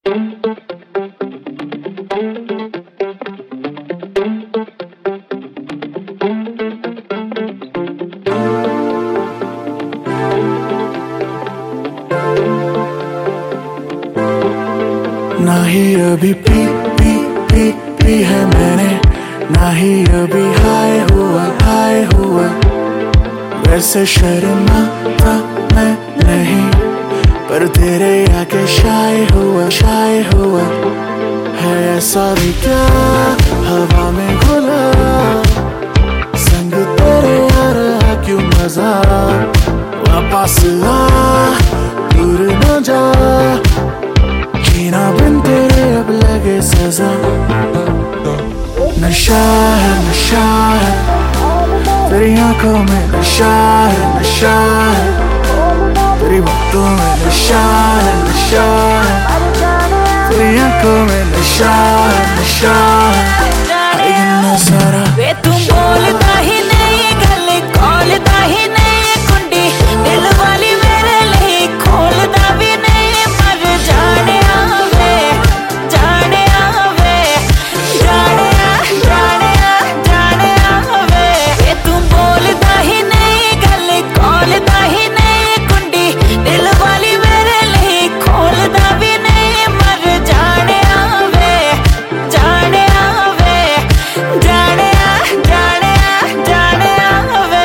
ना ही अभी पी है मैंने, ना ही अभी हाय हुआ। वैसे शर्माता मैं नहीं, पर तेरे आगे शाय हुआ। है ऐसा भी क्या हवा में घुला, संग तेरे यार क्यों मजा। वापस आ दूर न जा, जीना बिन तेरे अब लगे सजा। नशा है तेरी आंखों में, नशा है तेरी बातों में, नशा है तेरी आंखों में, नशा है आएगी नजारा। वे तुम बोलता ही नहीं, गले खोलता ही नहीं, कुंडी दिल वाली मेरे लिए खोलता भी नहीं। मर जाने आवे, जाने आवे, जाने आवे। वे तुम बोलता ही नहीं, गले खोलता ही नहीं, कुंडी दिल वाली मेरे लिए खोलता भी नहीं। मर जाने आवे, जाने आवे, जाने आवे।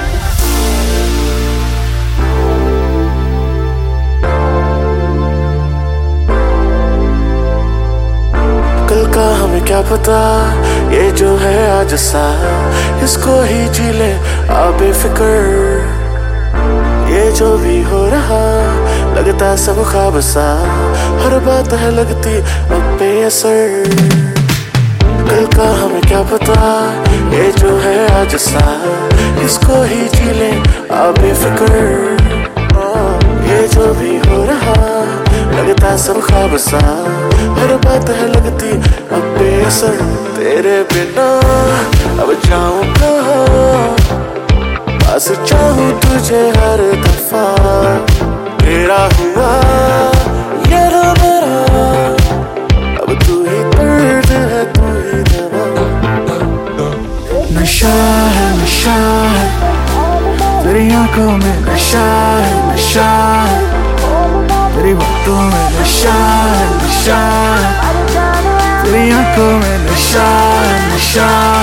कल का हमें क्या पता, ये जो है आज सा इसको ही जी ले आ बेफिक्र। ये जो भी हो रहा लगता सब ख्वाब सा, हर बात है लगती अब बेअसर। कल का हमें क्या पता, ये जो है आज सा इसको ही जी ले आ बेफिक्र। ये जो भी हो रहा लगता सब ख्वाब सा, हर बात है लगती अब बेअसर। तेरे बिना अब जाऊं कहाँ, बस चाहूं तुझे हर दफा। तेरा हुआ ये रो मेरा, अब तू ही दर्द है तू ही दवा। नशा है तेरी आंखों में, नशा है तेरी बातों में, नशा है तेरी आंखों में, नशा है